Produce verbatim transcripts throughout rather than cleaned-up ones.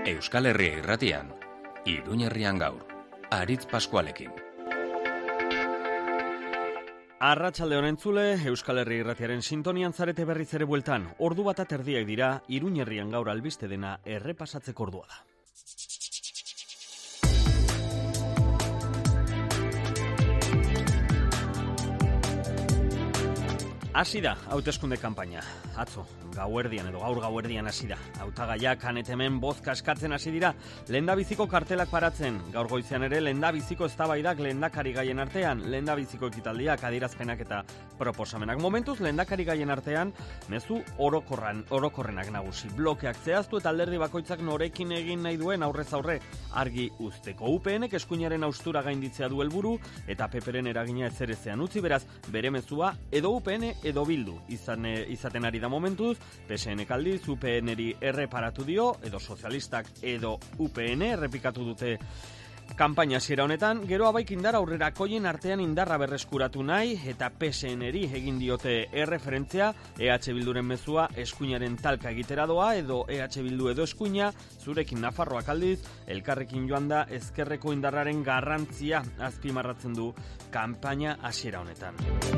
Euskal Herria Irratian, Iruñerrian gaur, Aritz Paskualekin. Arratsalde on entzule, Euskal Herria Irratiaren sintonian zarete berriz ere bueltan. Ordu bat aterdiak dira, Iruñerrian gaur albiste dena errepasatzeko ordua da. Hasi da, hauteskunde kanpaina. Atzo, gauerdian edo gaur gauerdian hasi da. Hautagaiak hanet hemen bozka eskatzen hasi dira, lehendabiziko kartelak paratzen. Gaur goizean ere lehendabiziko eztabaidak lehendakari gaien artean, lehendabiziko ekitaldiak, adierazpenak eta proposamenak. Momentuz lehendakari gaien artean, mezu orokorran, orokorrenak nagusi. Blokeak zehaztu eta alderdi bakoitzak norekin egin nahi duen aurrez aurre argi uzteko. U P Nek eskuinaren haustura gainditzea du helburu eta P Pren eragina ezerezean utzi, beraz, bere mezua edo U P N edo Bildu izan, izaten ari da momentuz. P S Nek aldiz U P Neri erreparatu dio, edo sozialistak edo U P N errepikatu dute kanpaina hasiera honetan. Gero abaik indar aurrerakoien artean indarra berreskuratu nahi eta P S Neri egin diote erreferentzia. E H Bilduren mezua eskuinaren talka egitera doa, edo E H Bildu edo eskuina, zurekin Nafarroak aldiz, elkarrekin joan da ezkerreko indarraren garrantzia azpimarratzen du kanpaina hasiera honetan.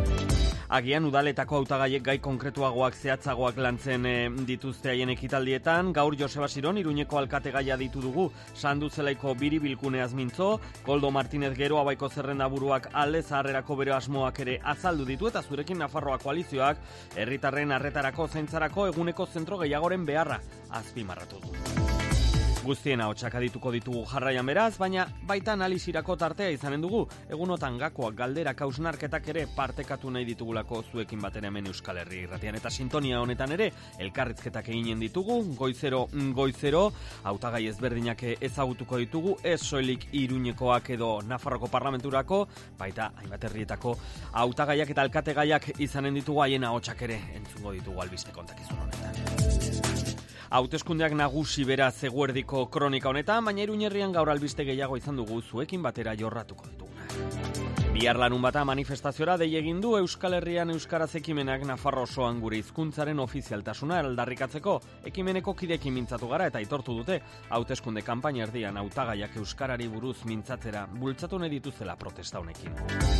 Agian udaletako hautagaiek gai konkretuagoak zehatzagoak lantzen e, dituzte haien ekitaldietan. Gaur Joseba Siron Iruñeko alkate gaia ditu dugu, Sandu Zelaiko biribilkuneaz mintzo, Koldo Martinez gero abaiko zerrendaburuak alde zaharrerako bere asmoak ere azaldu ditu, eta zurekin Nafarroa koalizioak herritarren arretarako zaintzarako eguneko zentro gehiagoren beharra azpimarratu du. Guztien ahotsak adituko ditugu jarraian beraz, baina baita analisirako tartea izanen dugu. Egunotan gakoak, galderak, hausnarketak ere partekatu nahi ditugulako zuekin batera hemen Euskal Herria Irratian. Eta sintonia honetan ere, elkarrizketak eginen ditugu, goizero, goizero, hautagai ezberdinak ezagutuko ditugu, ez soilik Iruñekoak edo Nafarroko parlamenturako, baita hainbat herrietako hautagaiak eta alkategaiak izanen ditugu, haien ahotsak ere entzungo ditugu albiste kontakizun honetan. Hauteskundeak nagusi beraz eguerdiko kronika honetan, baina Iruñerrian gaur albiste gehiago izan dugu zuekin batera jorratuko dituguna. Bihar larun bata manifestaziora dei egin du Euskal Herrian euskaraz ekimenak Nafarro osoan gure hizkuntzaren ofizialtasuna aldarrikatzeko. Ekimeneko kideekin mintzatu gara eta aitortu dute hauteskunde kanpaina erdian hautagaiak euskarari buruz mintzatzera bultzatu nahi dituzela protesta honekin.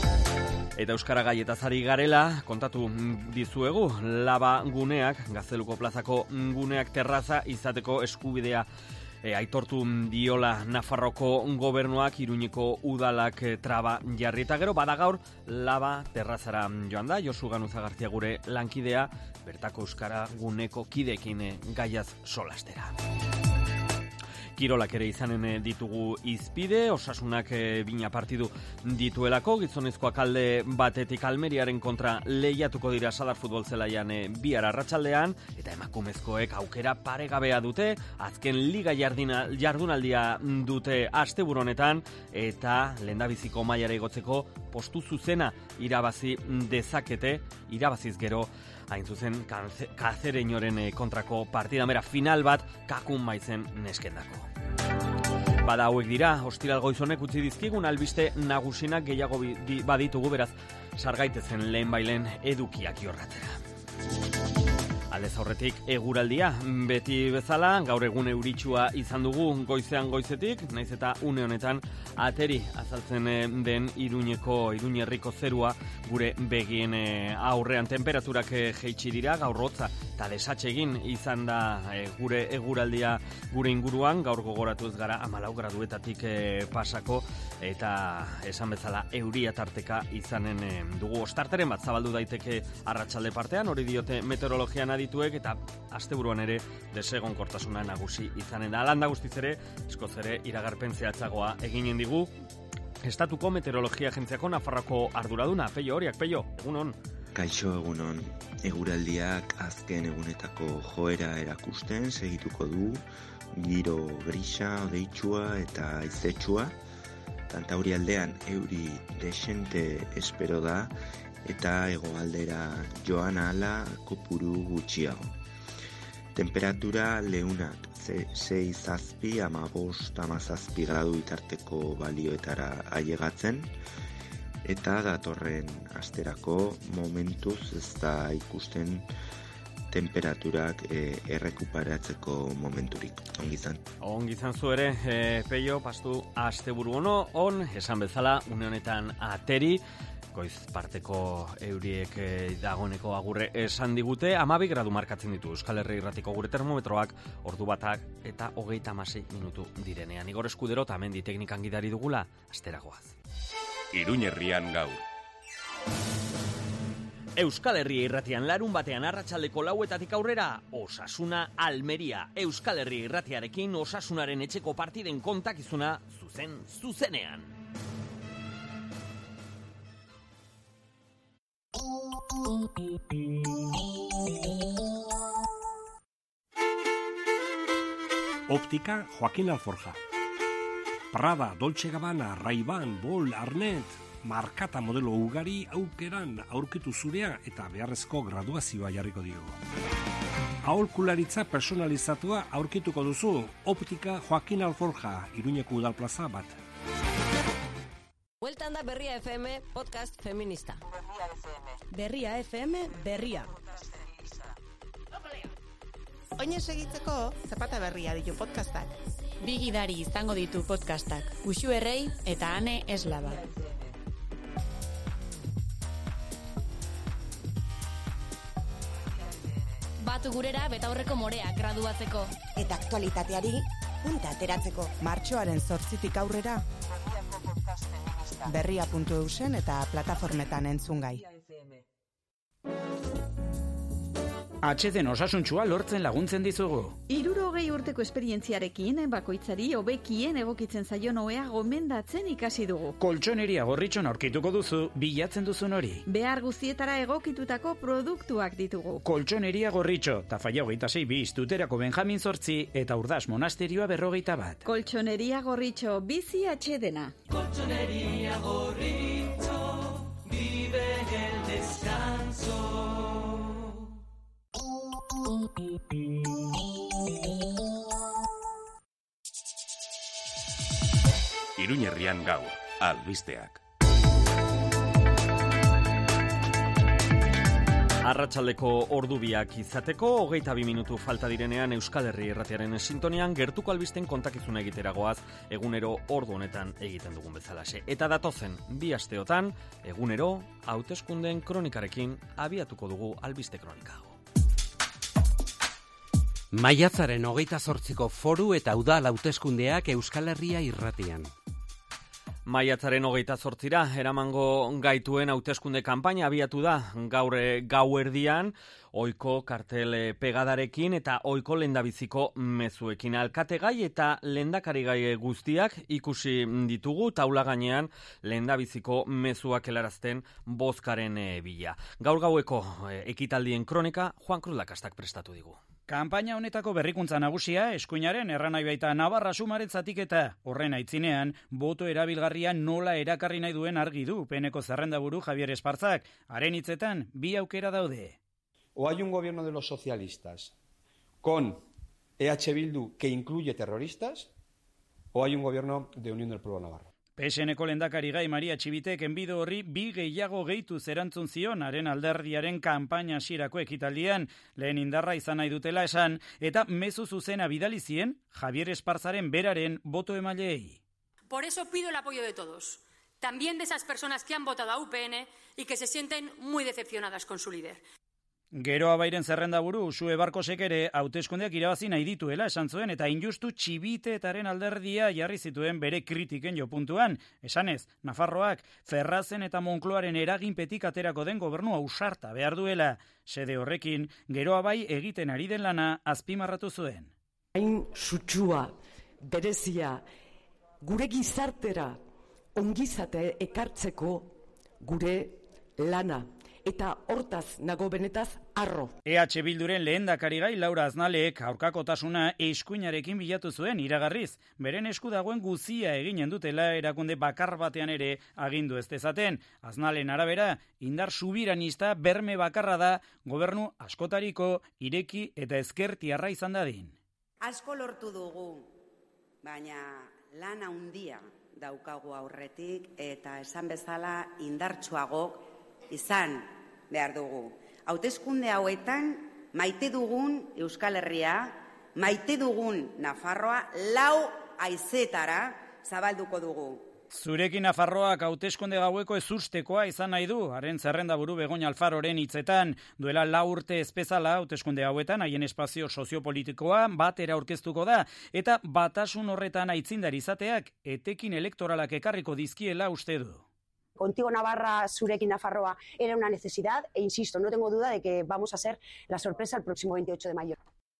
Eta euskara gaietaz ari garela, kontatu dizuegu, Laba guneak, Gazteluko plazako guneak terraza izateko eskubidea E, aitortu diola Nafarroko gobernuak, Iruñeko udalak e, traba jarri. Eta gero badagaur Laba terrazara joan da, Josu Ganuza Gartzia gure lankidea, bertako euskara guneko kidekin e, gaiaz solastera. Kirolak ere izanen ditugu izpide, Osasunak bina partidu dituelako, gizonezkoak alde batetik Almeriaren kontra lehiatuko dira Sadar futbol zelaian bihar arratsaldean, eta emakumezkoek aukera paregabea dute, azken liga jardina, jardunaldia dute asteburu honetan, eta lehendabiziko mailara igotzeko postu zuzena irabazi dezakete, irabaziz gero, hain zuzen Kazereñoren kontrako partida, mera final bat kakun maizen neskendako. Bada hauek dira, ostiral goizonek utzi dizkigun albiste nagusinak gehiago baditugu, beraz, sargaitezen lehen bailen edukiak jorratzera. Aldez aurretik eguraldia, beti bezala, gaur egun euritsua izan dugu goizean goizetik, naiz eta une honetan ateri azaltzen den Iruñeko, Iruñerriko zerua gure begien aurrean. Temperaturak jaitsi dira, gaur hotza eta desatsegin izan da gure eguraldia gure inguruan, gaur gogoratu ez gara hamalau graduetatik pasako, eta esan bezala euria tarteka izanen dugu. Ostarteren bat zabaldu daiteke arratsalde partean, hori diote meteorologian adituek, eta asteburuan ere desegonkortasuna nagusi izanen da. Alanda guztiz ere, eskoz ere iragarpen zehatzagoa eginen digu Estatuko Meteorologia Agentziako Nafarroko arduraduna, Peio Horiak. Peio, egunon. Kaixo, egunon. Eguraldiak azken egunetako joera erakusten segituko du, giro grisa, odeitsua eta haizetsua. Kantauri aldean euri desente espero da, eta hegoaldera joan ahala kopuru gutxiago. Temperatura leunak sei zazpi, hamabost, hamazazpi gradu bitarteko balioetara ailegatzen, eta datorren asterako momentuz ez da ikusten temperaturak e, errekuperatzeko momenturik. Ongi izan. Ongi izan zu ere, e, Peio, pastu asteburu ono, on, esan bezala, une honetan ateri, goiz parteko euriek e, dagoeneko agurre esan digute, hamabi gradu markatzen ditu Euskal Herri Irratiko gure termometroak, ordu batak eta hogeita hamasei minutu direnean. Igor Eskudero eta Mendi teknikan gidari dugula, asteragoaz. Iruñerrian gaur. Euskal Herria Irratian larun batean arratsaldeko lauetatik aurrera, Osasuna Almeria. Euskal Herria Irratiarekin Osasunaren etxeko partiden kontakizuna zuzen zuzenean. Óptica Joaquín Alforja. Prada, Dolce Gabbana, Ray-Ban, Bol, Arnett, markata modelo ugari aukeran aurkitu zurea eta beharrezko graduazioa jarriko diogu. Aholkularitza personalizatua aurkituko duzu, Óptica Joaquín Alforja, Iruñeko udalplaza bat. Bueltan da Berria F M podcast feminista. Berria F M. Berria F M berria. Oinez segitzeko zapata berria ditu podcastak. Bi gidari izango ditu podcastak, Uxu Errei eta Ane Eslaba. Batu gurera betaurreko morea graduatzeko. Eta aktualitateari punta ateratzeko. Martxoaren zortzitik aurrera berria puntu eusen eta plataformetan entzungai. H D osasuntsua lortzen laguntzen dizugu. Hirurogei urteko esperientziarekin bakoitzari hobekien egokitzen zaion ohea gomendatzen ikasi dugu. Koltxoneria Gorritxon aurkituko duzu bilatzen duzun hori. Behar guztietara egokitutako produktuak ditugu. Koltxoneria Gorritxo, Tafalla hogeita sei bis, Tuterako Benjamin zortzi eta Urdas Monasterioa berrogeita bat. Koltxoneria Gorritxo, bizi atxedena. Koltxoneria Gorritxo, vive el descanso. Iruñerrian gaur, albisteak. Arratsaldeko ordubiak izateko, hogeita bi minutu falta direnean Euskal Herri Irratiaren sintonian gertuko albisten kontakizuna egiteragoaz egunero ordu honetan egiten dugun bezalaxe. Eta datozen bi asteotan, egunero hauteskundeen kronikarekin abiatuko dugu albiste kronika. Maiatzaren hogeita zortziko foru eta udal hauteskundeak Euskal Herria Irratian. Maiatzaren hogeita zortzira, eramango gaituen hauteskunde kanpaina abiatu da gaur gauerdian, ohiko kartel pegadarekin eta ohiko lehendabiziko mezuekin. Alkategai eta lehendakarigai guztiak ikusi ditugu taula gainean lehendabiziko mezuak helarazten bozkaren bila. Gaur gaueko ekitaldien kronika Juan Cruz Lakastak prestatu digu. Kanpaina honetako berrikuntza nagusia eskuinaren erranai baita Navarra sumaren zatiketa. Horren aitzinean, boto erabilgarria nola erakarri nahi duen argi du Peneko zerrendaburu Javier Espartzak. Haren hitzetan, bi aukera daude. O hay un gobierno de los socialistas con E H Bildu que incluye terroristas, o hay un gobierno de Unión del Pueblo Navarro. P S N-ko lehendakari gai Maria Txibitek enbido horri bi gehiago gehitu zerantzun zion haren alderdiaren kanpaina hasierako ekitaldian, lehen indarra izan nahi dutela esan, eta mezu zuzena bidali zien Javier Esparzaren beraren boto emaileei. Por eso pido el apoyo de todos, también de esas personas que han votado a U P N y que se sienten muy decepcionadas con su líder. Gero abairen zerrendaburu Uxue Barkosek ere hauteskundeak irabazi nahi dituela esan zuen eta injustu Txibiteetaren alderdia jarri zituen bere kritiken jopuntuan. Esanez, Nafarroak Ferrazen eta Monkloaren eraginpetik aterako den gobernu ausarta behar duela. Sede horrekin, gero abai egiten ari den lana azpimarratu zuen. Hain sutsua, berezia, gure gizartera ongizate ekartzeko gure lana. Eta hortaz nago benetaz arro. E H Bilduren lehendakarigai Laura Aznalek aurkakotasuna eskuinarekin bilatu zuen iragarriz. Beren esku dagoen guzia eginen dutela erakunde bakar batean ere agindu ez dezaten. Aznalen arabera, indar subiranista berme bakarra da gobernu askotariko ireki eta ezkertiarra izan dadin. Asko lortu dugu, baina lan handia daukagu aurretik eta esan bezala indartsuagok izan behar dugu. Hauteskunde hauetan maite dugun Euskal Herria, maite dugun Nafarroa, lau haizetara zabalduko dugu. Zurekin Nafarroak hauteskunde gaueko ezustekoa izan nahi du, haren zerrendaburu Begoña Alfaroren hitzetan, duela lau urte ezpezala hauteskunde hauetan haien espazio soziopolitikoa batera aurkeztuko da, eta batasun horretan aitzindari izateak etekin elektoralak ekarriko dizkiela uste du. Contigo Navarra, Zurekin Nafarroa era una necesidad e insisto, no tengo duda de que vamos a ser la sorpresa el próximo veintiocho de mayo.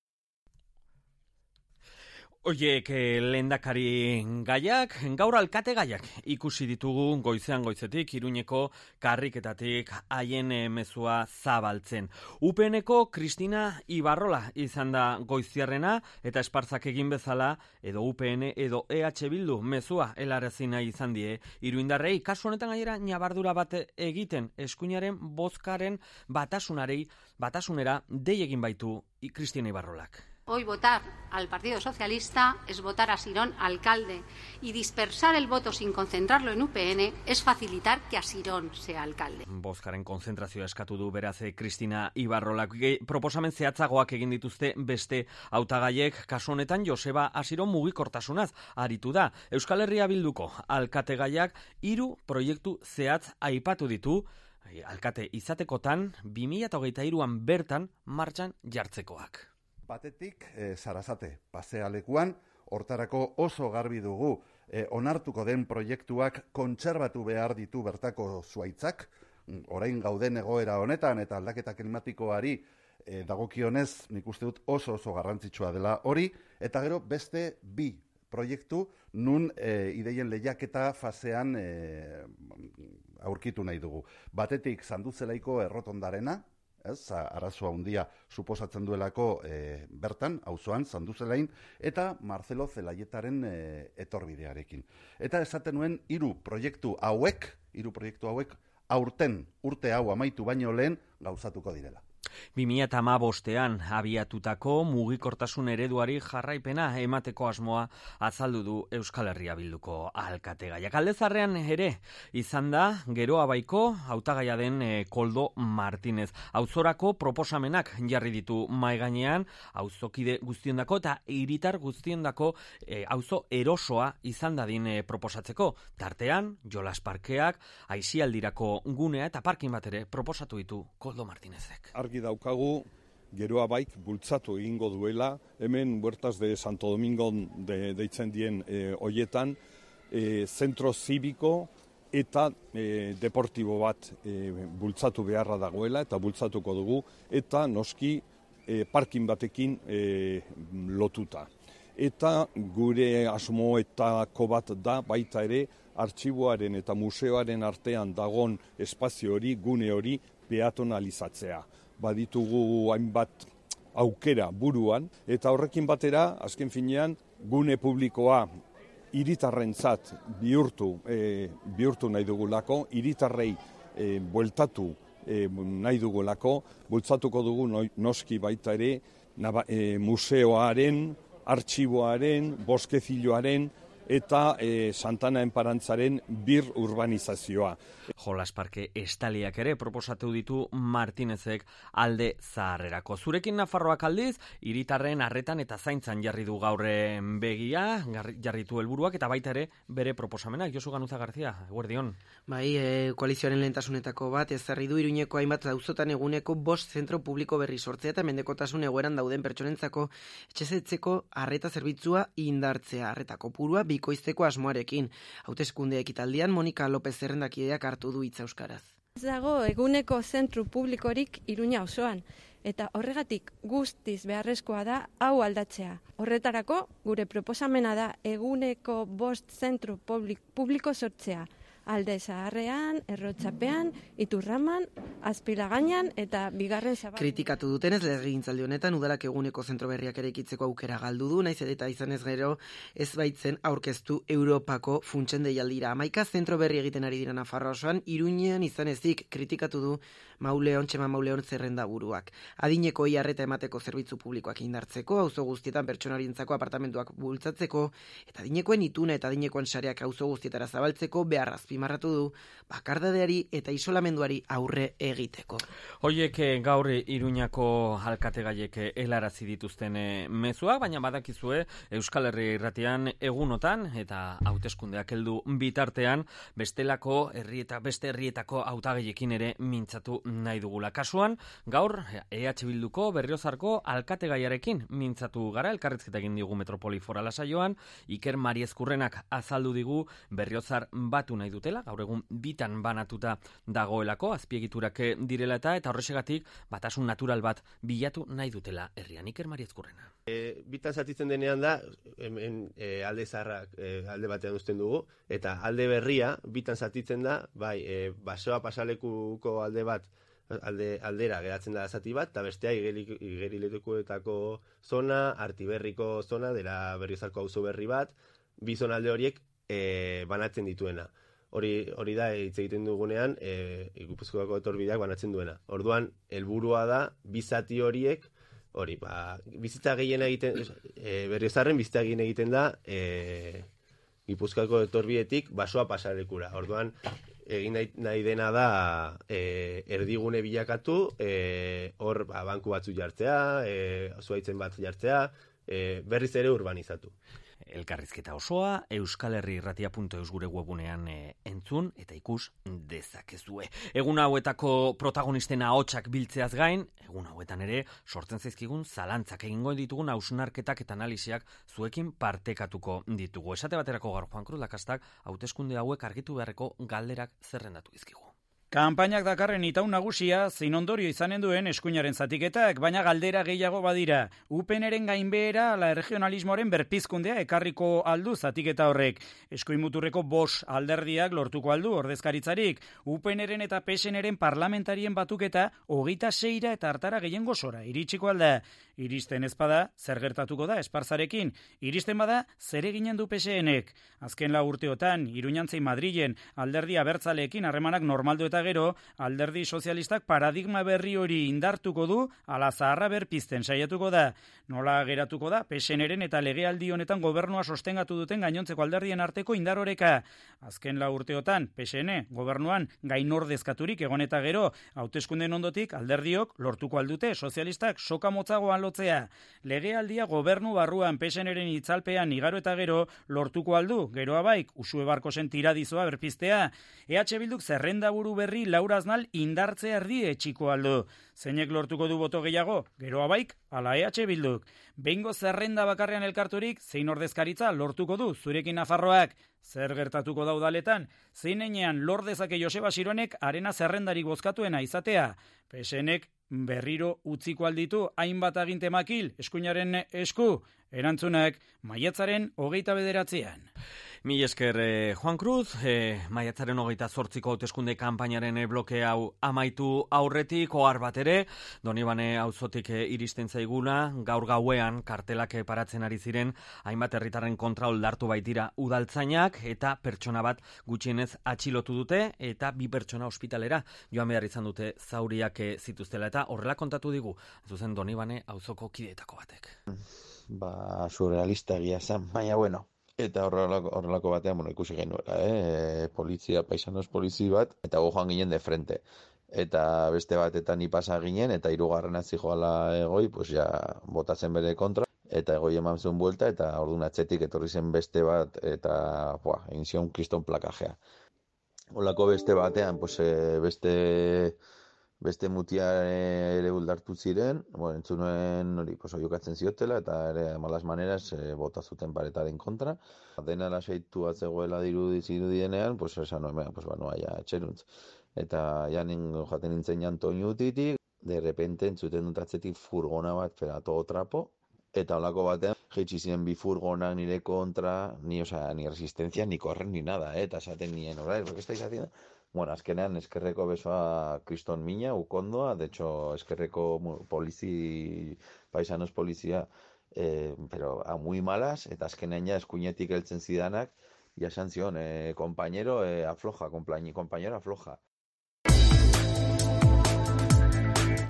Oiek, lehendakari gaiak, gaur alkate gaiak ikusi ditugu goizean goizetik, Iruñeko karriketatik haien mezua zabaltzen. U P N-ko Kristina Ibarrola izan da goiziarrena, eta espartzak egin bezala, edo U P N edo E H Bildu mezua helarazi nahi izan die iruindarrei, kasu honetan gainera ñabardura bat egiten eskuinaren bozkaren batasunarei, batasunera dei egin baitu Kristina Ibarrolak. Hoy votar al Partido Socialista es votar a Sirón alcalde y dispersar el voto sin concentrarlo en U P N es facilitar que Asirón sea alcalde. Bozkaren konzentrazioa eskatu du beraz Kristina Ibarrolak. Proposamen zehatzagoak egin dituzte beste hautagaiek, kasu honetan Joseba Asiron mugikortasunaz aritu da. Euskal Herria Bilduko alkategaiak hiru proiektu zehatz aipatu ditu, alkate izatekotan bi mila hogeita hiruan bertan martxan jartzekoak. Batetik, e, Sarasate, pasealekuan, hortarako oso garbi dugu, e, onartuko den proiektuak kontserbatu behar ditu bertako zuaitzak, orain gauden egoera honetan eta aldaketa klimatikoari e, dagokionez, nik uste dut oso oso garrantzitsua dela hori, eta gero beste bi proiektu nun e, ideien lehiaketa fasean e, aurkitu nahi dugu. Batetik, Sanduzelaiko errotondarena, ez, arazoa handia suposatzen duelako e, bertan, auzoan, Sanduzelain, eta Marcelo Zelaietaren e, etorbidearekin. Eta esaten nuen, hiru proiektu hauek, hiru proiektu hauek, aurten urte hau amaitu baino lehen gauzatuko direla. bi mila hamabostean abiatutako mugikortasun ereduari jarraipena emateko asmoa azaldu du Euskal Herria Bilduko alkategaiak. Aldezarrean ere izan da Geroa Baiko hautagaia den e, Koldo Martinez. Auzorako proposamenak jarri ditu mahai gainean, auzokide guztiondako eta hiritar guztiondako e, auzo erosoa izan dadin e, proposatzeko. Tartean, jolas parkeak, aisialdirako gunea eta parkin bat ere proposatu ditu Koldo Martinezek. Argi daukagu Geroa Baik bultzatu egingo duela, hemen Huertas de Santo Domingo de, deitzen dien e, hoietan, e, zentro zibiko eta e, deportibo bat e, bultzatu beharra dagoela eta bultzatuko dugu, eta noski e, parkin batekin e, lotuta. Eta gure asmoetako bat da baita ere artxiboaren eta museoaren artean dagon espazio hori, gune hori peatonalizatzea. Baditugu hainbat aukera buruan, eta horrekin batera, azken finean, gune publikoa hiritarrentzat bihurtu, e, bihurtu nahi dugulako, hiritarrei e, bueltatu e, nahi dugulako, bultzatuko dugu noski baita ere, naba, e, museoaren, artxiboaren, boskeziloaren, eta e, Santana Enparantzaren bir urbanizazioa. Jolas parke estaliak ere proposatu ditu Martinezek alde zaharrerako. Zurekin Nafarroak aldiz, hiritarren arretan eta zaintzan jarri du gaurre begia, jarritu helburuak eta baita ere bere proposamenak. Josu Ganuza Garzia, eguerdion. Bai, e, koalizioaren lehentasunetako bat ezarri du Iruñeko hainbat auzotan eguneko bost zentro publiko berri sortzea eta mendekotasun egoeran dauden pertsonentzako etxezetzeko arreta zerbitzua indartzea, arretako purua bikoizteko asmoarekin. Hauteskunde ekitaldian Monika López zerrendakideak hartu du hitza euskaraz. Ez dago eguneko zentru publikorik Iruña osoan, eta horregatik guztiz beharrezkoa da hau aldatzea. Horretarako gure proposamena da eguneko bost zentru publiko sortzea. Alde Zaharrean, Errotxapean, Iturraman, Azpilagainan eta bigarren zabal. Kritikatu dutenez legegintzaldi honetan udalak eguneko zentro berriak eraikitzeko aukera galdu du, naiz eta izanez gero ez baitzen aurkeztu Europako funtsen deialdira. Hamaika zentro berri egiten ari dira Nafarroa osoan, Iruñean izan ezik kritikatu du Mauleon, Txema Mauleon zerrenda buruak. Adinekoi arreta emateko zerbitzu publikoak indartzeko, auzo guztietan pertsonarientzako apartamentuak bultzatzeko, eta adinekoen ituna eta adinekoen sareak auzo guztietara zabaltzeko behar azpimarratu du, bakardadeari eta isolamenduari aurre egiteko. Hoiek gaur Iruñako alkategaiek helarazi dituzten mezuak, baina badakizue Euskal Herria irratian egunotan eta hauteskundeak heldu bitartean bestelako herri eta beste herrietako hautagaiekin ere mintzatu nahi dugula. Kasuan, gaur E H Bilduko Berriozarko alkategaiarekin mintzatu gara, elkarrizketa egin digu Metropoli Forala saioan, Iker Mariezkurrenak azaldu digu Berriozar batu nahi dutela, gaur egun bitan banatuta dagoelako, azpiegiturak direla eta eta horrexegatik batasun natural bat bilatu nahi dutela herrian. Iker Mariezkurrena. E, bitan zatitzen denean da, hemen e, alde zaharrak e, alde batean uzten dugu, eta alde berria bitan zatitzen da, bai, e, basoa pasalekuko alde bat, alde, aldera geratzen da zati bat, eta bestea igerilekuetako zona, Artiberriko zona, dela Berriozarko auzo berri bat, bi zona alde horiek e, banatzen dituena. Hori, hori da, hitz egiten dugunean, e, Gipuzkoako etorbideak banatzen duena. Orduan, helburua da, bi zati horiek, hori, ba, bizitza gehien egiten, e, Berriozarren bizitza gehien egiten da, e, Gipuzkoako etorbidetik basoa pasalekura. Orduan, egin nahi, nahi dena da e, erdigune bilakatu, e, hor ba, banku batzu jartzea, e, zuaitzen bat jartzea, e, berriz ere urbanizatu. Elkarrizketa osoa euskal herri irratia puntu eus gure webunean e, entzun eta ikus dezakezue. Egun hauetako protagonisten ahotsak biltzeaz gain, egun hauetan ere sortzen zaizkigun zalantzak egingo ditugun hausnarketak eta analisiak zuekin partekatuko ditugu. Esate baterako gaur Juan Cruz Lakastak hauteskunde hauek argitu beharreko galderak zerrendatu dizkigu. Kanpainak dakarren itaun nagusia zein ondorio izanen duen eskuinaren zatiketak, baina galdera gehiago badira. U P Nren gainbehera ala regionalismoaren berpizkundea ekarriko aldu zatiketa horrek. Eskuinmuturreko bos alderdiak lortuko aldu ordezkaritzarik. U P Nren eta P S Nren parlamentarien batuketa hogeita seira eta hartara gehiengo sora iritsiko alda. Iristen ezpada, zer gertatuko da Esparzarekin. Iristen bada, zer eginen du P S Nek. Azken lau urteotan, Iruñan zein Madrilen alderdi abertzaleekin harremanak normaldu eta gero, alderdi sozialistak paradigma berri hori indartuko du, ala zaharra berpizten saiatuko da. Nola geratuko da, P S Nren eta legealdi honetan gobernua sostengatu duten gainontzeko alderdien arteko indaroreka. Azken lau urteotan, P S N gobernuan gainordezkaturik egon eta gero, hauteskunden ondotik alderdiok lortuko aldute sozialistak soka motzagoan lotzea. Legealdia gobernu barruan P S Nren itzalpean igaro eta gero lortuko aldu, geroa baik, Uxue Barkosen tiradizoa berpiztea. E H Bilduk zerrenda buru berri Laura Aznal indartzea erdi etxiko aldu. Zeinek lortuko du boto gehiago, geroa baik, ala E H Bilduk. Behingo zerrenda bakarrean elkarturik, zein ordezkaritza lortuko du zurekin Nafarroak. Zer gertatuko da udaletan, zein enean lor dezake Joseba Sironek arena zerrendarik bozkatuena izatea. P S Nek berriro utziko alditu hainbat aginte makil eskuinaren esku. Erantzunak maiatzaren hogeita bederatzean. Mil esker eh, Juan Cruz, eh, maiatzaren hogeita zortziko hauteskunde kanpainaren eh, bloke hau amaitu aurretik, ohar bat ere, Donibane auzotik eh, iristen zaiguna, gaur gauean kartelak eh, paratzen ari ziren, hainbat herritarren kontra oldartu baitira udaltzainak, eta pertsona bat gutxienez atxilotu dute, eta bi pertsona ospitalera joan behar izan dute zauriak eh, zituztela, eta horrela kontatu digu, zuzen Donibane auzoko kideetako batek. Ba, surrealista egia zen, baina bueno, eta horrelako, horrelako batean, bueno, ikusi genuela, eh? polizia, paisanos polizi bat, eta go joan ginen de frente. Eta beste batetan ipasa ginen, eta hirugarren zijoala egoi, pues ja, botatzen bere kontra, eta egoi eman zuen buelta, eta orduan atzetik etorri zen beste bat, eta, buah, egin zion kriston plakajea. Olako beste batean, pues, beste... Beste mutia ere buldartu ziren, bueno, entzunuen hori pues, oiokatzen ziotela, eta ere malas maneras e, bota zuten paretaren kontra. Dena lasaitu atzegoela dirudienean, pues, esan noemean, pues, banoa, ja, etxeruntz. Eta janen jaten nintzen jantoin utitik, de repente entzuten dut atzetik furgona bat, fera, todo trapo, eta holako batean, jeitsi ziren bi furgonak nire kontra, ni, osea, ni resistencia, ni korren, ni nada, eh? Eta esaten nien, horra, ¿por qué estáis haciendo? Bueno, azkenean eskerreko besoa kriston mina, ukondoa, de hecho, eskerreko polizi, paisanos polizia, eh, pero a muy malas, eta azkenean ja eskuinetik heltzen zidanak, ja esan zion, eh, compañero, eh, afloja, compañero, afloja.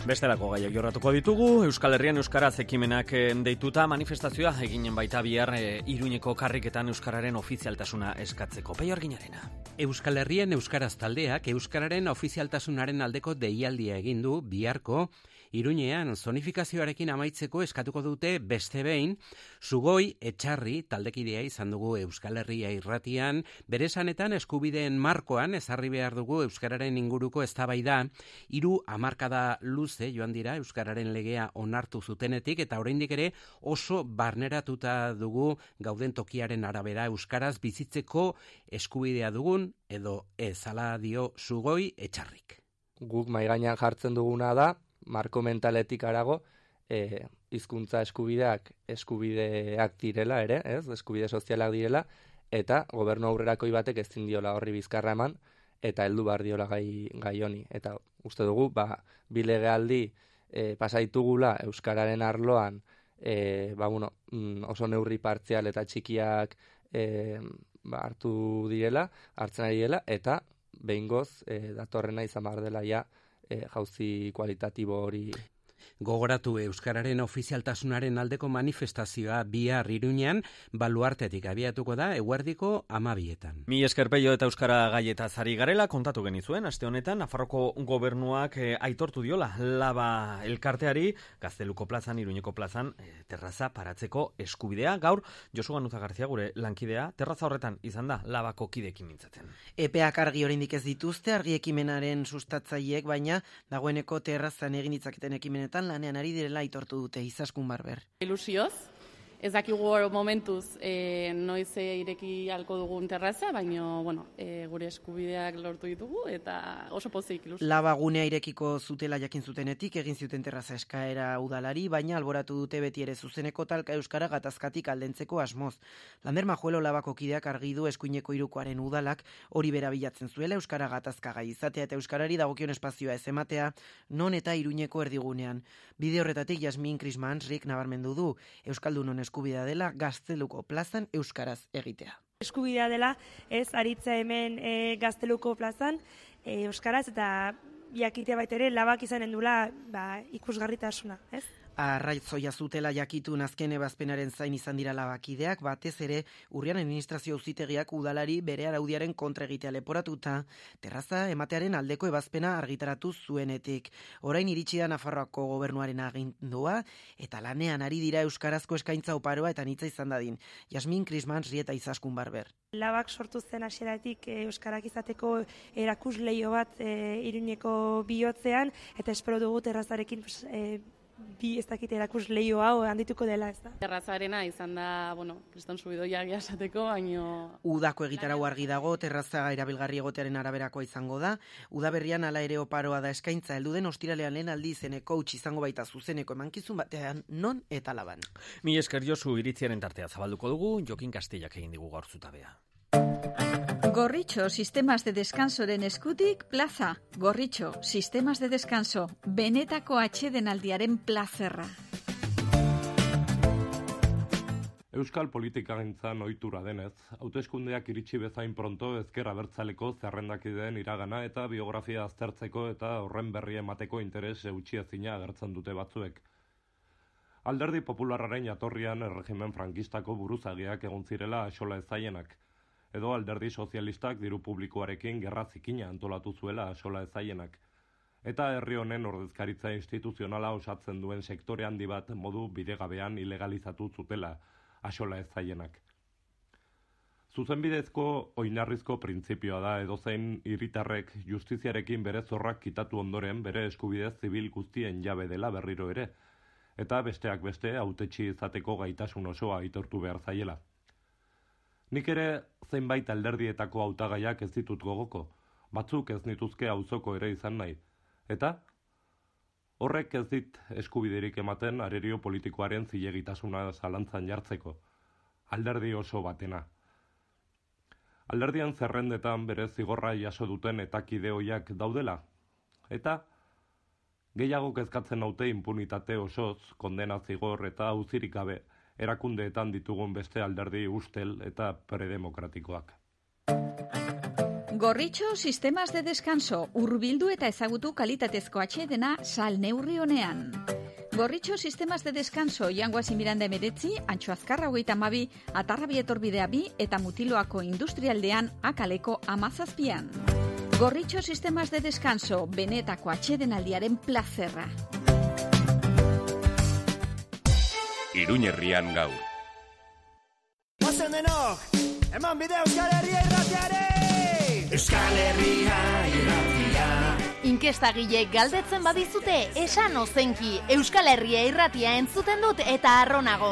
Bestelako gaiak jorratuko ditugu, Euskal Herrian Euskaraz ekimenak deituta manifestazioa eginen baita bihar e, Iruñeko karriketan Euskararen ofizialtasuna eskatzeko. Peio Arginarena. Euskal Herrian Euskaraz taldeak Euskararen ofizialtasunaren aldeko deialdia egin du biharko Iruñean zonifikazioarekin amaitzeko eskatuko dute beste behin, Sugoi Etxarri taldekidea izan dugu Euskal Herria irratian, bere esanetan eskubideen markoan ezarri behar dugu Euskararen inguruko eztabaida, hiru hamarkada luze joan dira Euskararen legea onartu zutenetik eta oraindik ere oso barneratuta dugu gauden tokiaren arabera Euskaraz bizitzeko eskubidea dugun edo ez, hala dio Sugoi Etxarrik. Guk mahai gainean jartzen duguna da, marko mentaletik arago, e, hizkuntza eskubideak eskubideak direla ere, ez? Eskubide sozialak direla, eta gobernu aurrerakoi batek ezin diola horri bizkarra eman, eta heldu behar diola gai, gai honi. Eta uste dugu, ba, bi legealdi e, pasaitugula Euskararen arloan, e, ba, bueno, oso neurri partzial eta txikiak e, ba, hartu direla, hartzen ari direla, eta behingoz e, datorrena izan behar dela ja, E, jauzi kualitatibo hori. Gogoratu Euskararen ofizialtasunaren aldeko manifestazioa bihar Iruñean baluartetik abiatuko da eguerdiko amabietan. Mi esker Peio eta Euskara gaietaz ari garela kontatu genizuen, aste honetan Nafarroko gobernuak eh, aitortu diola Laba elkarteari Gazteluko plazan, Iruñeko plazan eh, terraza paratzeko eskubidea. Gaur Josu Ganuza Garzia gure lankidea terraza horretan izan da Labako kideekin mintzatzen. Epeak argi oraindik ez dituzte, argi ekimenaren sustatzaileek, baina dagoeneko terrazan egin ditzaketen ekimenetan lanean ari direla aitortu dute. Izaskun Barber. Ilusioz, ez dakigu momentuz e, noiz ireki halko dugun terraza, baina bueno, e, gure eskubideak lortu ditugu eta oso pozik ilusio. Laba gunea irekiko zutela jakin zutenetik egin zuten terraza eskaera udalari, baina alboratu dute beti ere zuzeneko talka euskara gatazkatik aldentzeko asmoz. Lander Majuelo Labako kideak argi du eskuineko hirukoaren udalak hori bera bilatzen zuela euskara gatazka gai izatea eta euskarari dagokion espazioa ez ematea, non eta Iruñeko erdigunean. Bide horretatik Jasmin Krismansrik nabarmendu du euskaldunon eskubidea dela Gazteluko plazan euskaraz egitea. Eskubidea dela ez aritza hemen e, Gazteluko plazan e, euskaraz eta jakitea baita ere Labak izanen dula ba, ikusgarritasuna, ez? Arraitzoia zutela jakitun azken ebazpenaren zain izan dira Labakideak, batez ere urrian administrazio auzitegiak udalari bere araudiaren kontra egitea leporatuta, terraza ematearen aldeko ebazpena argitaratu zuenetik. Orain iritsi da Nafarroako gobernuaren agindua eta lanean ari dira euskarazko eskaintza oparoa eta nitza izan dadin. Jasmin Krismansri eta Izaskun Barber. Labak sortu zen hasieratik e, euskarak izateko erakusleio bat e, Iruñeko bihotzean eta espero dugu terrazarekin pues, e, bi ez dakit erakus lehio hau handituko dela, ez da. Terrazarena izan da, bueno, kriston subidoia esateko, baino... Udako egitarau argi dago, terraza erabilgarri egotearen araberakoa izango da. Udaberrian hala ere oparoa da eskaintza, heldu den ostiralean lehen aldi izeneko coach izango baita zuzeneko emankizun batean non eta Laban. Mi esker Josu iritziaren tartea zabalduko dugu, Jokin Kastillak egin digu gaur zutabea. Gorritxo, sistemas de descansoren eskutik, plaza. Gorritxo, sistemas de descanso, benetako atsedenaldiaren plazerra. Euskal politikagintzan ohitura denez, hauteskundeak iritsi bezain pronto ezker abertzaleko zerrendakideen iragana eta biografia aztertzeko eta horren berri emateko interes eutxiezina agertzen dute batzuek. Alderdi popularraren jatorrian erregimen frankistako buruzagiak egon zirela axola ezaienak, edo alderdi sozialistak diru publikoarekin gerra zikina antolatu zuela axola ezaienak, eta herri honen ordezkaritza instituzionala osatzen duen sektore handi bat modu bidegabean ilegalizatu zutela axola ezaienak. Zuzenbidezko oinarrizko printzipioa da edozein hiritarrek justiziarekin bere zorrak kitatu ondoren bere eskubide zibil guztien jabe dela berriro ere, eta besteak beste hautetsi izateko gaitasun osoa aitortu behar zaiela. Nik ere zeinbait alderdietako hautagaiak ez ditut gogoko, batzuk ez nituzke auzoko ere izan nahi, eta horrek ez dit eskubiderik ematen arerio politikoaren zilegitasuna zalantzan jartzeko, alderdi oso batena. Alderdian zerrendetan bere zigorra jaso duten eta kideoiak daudela, eta gehiago kezkatzen naute impunitate osoz, kondena zigor eta auzirik gabe, erakundeetan ditugun beste alderdi ustel eta predemokratikoak. Gorritxo sistemas de descanso, hurbildu eta ezagutu kalitatezko atsedena sal neurri honean. Gorritxo sistemas de descanso, Jangoazi Miranda emeretzi, Antxo Azkarra hogeita hamabi, Atarrabi etorbidea bi eta Mutiloako industrialdean akaleko amazazpian. Gorritxo sistemas de descanso, benetako atsedenaldiaren plazerra. Iruñerrian gaur. Ozen denok, eman bide Euskal Herria irratiare! Euskal Herria irratia. Inkestagile galdetzen badizute, esan ozenki, Euskal Herria irratia entzuten dut eta arronago.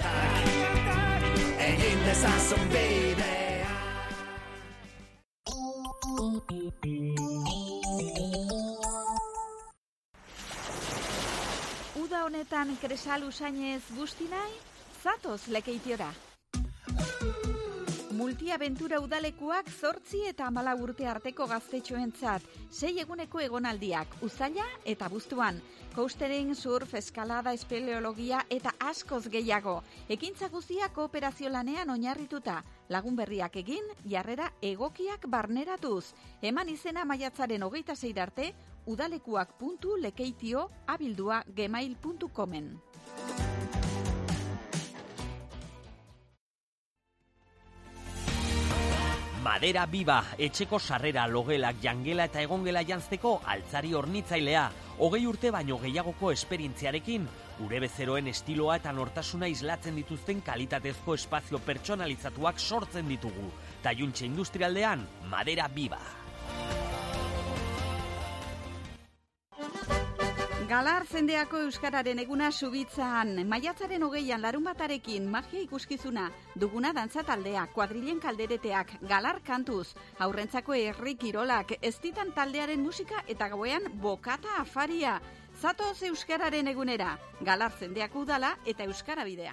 Egin dezazun bidea. Uda honetan kresal usainez busti nahi, zatoz Lekeitiora. Multiaventura udalekuak zortzi eta hamala urte arteko gaztetxoentzat, sei eguneko egonaldiak, uzaila eta abuztuan, coastering, surf, eskalada, espeleologia eta askoz gehiago. Ekintza guztiak kooperazio lanean oinarrituta, lagun berriak egin, jarrera egokiak barneratuz. Eman izena maiatzaren hogeita sei arte, udalekuak puntu lekeitio abildua gmail puntu comen. Madera Biba, etxeko sarrera, logelak, jangela eta egongela jantzteko altzari hornitzailea. Hogei urte baino gehiagoko esperientziarekin, gure bezeroen estiloa eta nortasuna islatzen dituzten kalitatezko espazio pertsonalizatuak sortzen ditugu. Taiuntxe industrialdean, Madera Biba. Galar zendeako euskararen eguna Subitzan, maiatzaren hogeian larunbatarekin magia ikuskizuna, duguna dantza taldea, kuadrilen kaldereteak, galar kantuz, aurrentzako herri kirolak, ez ditan taldearen musika eta gauean bokata afaria. Zatoz euskararen egunera, Galar zendeako udala eta euskara bidea.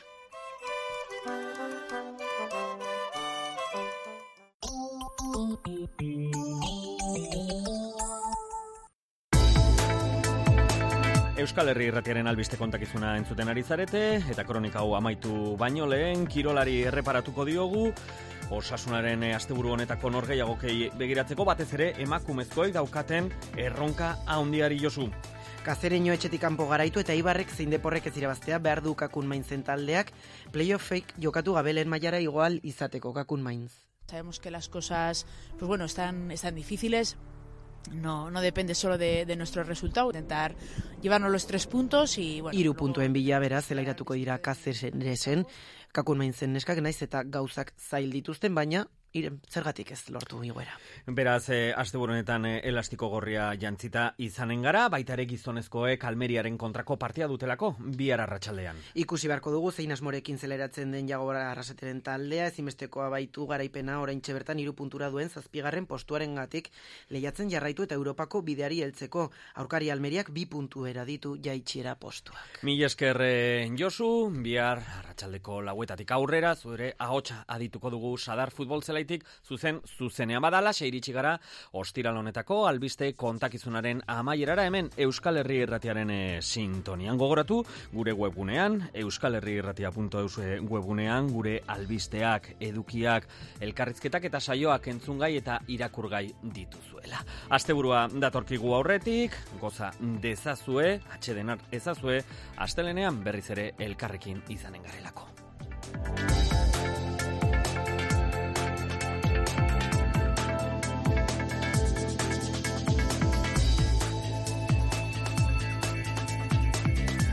Euskal Herri irratiaren albiste kontakizuna entzuten ari zarete, eta kronika hau amaitu baino lehen, kirolari erreparatuko diogu, osasunaren asteburu honetako norgehiagokei begiratzeko, batez ere emakumezkoek daukaten erronka handiari Josu. Kazereño etxetik kanpo garaitu eta Ibarrek zein Deporrek ez irabaztea behar du Kakun Mainzen taldeak, playoffek jokatu gabe lehen mailara igual izateko Kakun Mainz. Sabemos que las cosas, pues bueno, están, están difíciles. No, no depende solo de, de nuestro resultado, intentar llevarnos los tres puntos y bueno. Hiru puntuen bila beraz zelairatuko dira Kazeresen, Kakun Mainzen neskak naiz eta gauzak zail dituzten, baina iren, zergatik ez lortu igoera. Beraz, eh, asteburu honetan eh, elastiko gorria jantzita izanen gara, baita ere gizonezkoek Almeriaren kontrako partia dutelako, bihar arratsaldean. Ikusi beharko dugu zein asmorekin zeleratzen den Jagora Arrasateren taldea, ezinbestekoa baitu garaipena oraintxe bertan hiru puntura duen zazpigarren postuarengatik lehiatzen jarraitu eta Europako bideari heltzeko. Aurkari Almeriak bi puntuera ditu jaitsiera postuak. Mil esker eh, Josu, bihar arratsaldeko lauetatik aurrera, zure ahotsa adituko dugu Sadar futbol zelaitik, zuzen zuzenean badala, seiritsi gara ostiral honetako albiste kontakizunaren amaierara, hemen Euskal Herri Irratiaren e, sintonian. Gogoratu, gure webgunean, euskal herri irratia puntu eus webgunean, gure albisteak, edukiak, elkarrizketak eta saioak entzungai eta irakurgai dituzuela. Asteburua datorkigu aurretik, goza dezazue, atsedenar ezazue, astelenean berriz ere elkarrekin izanen garelako.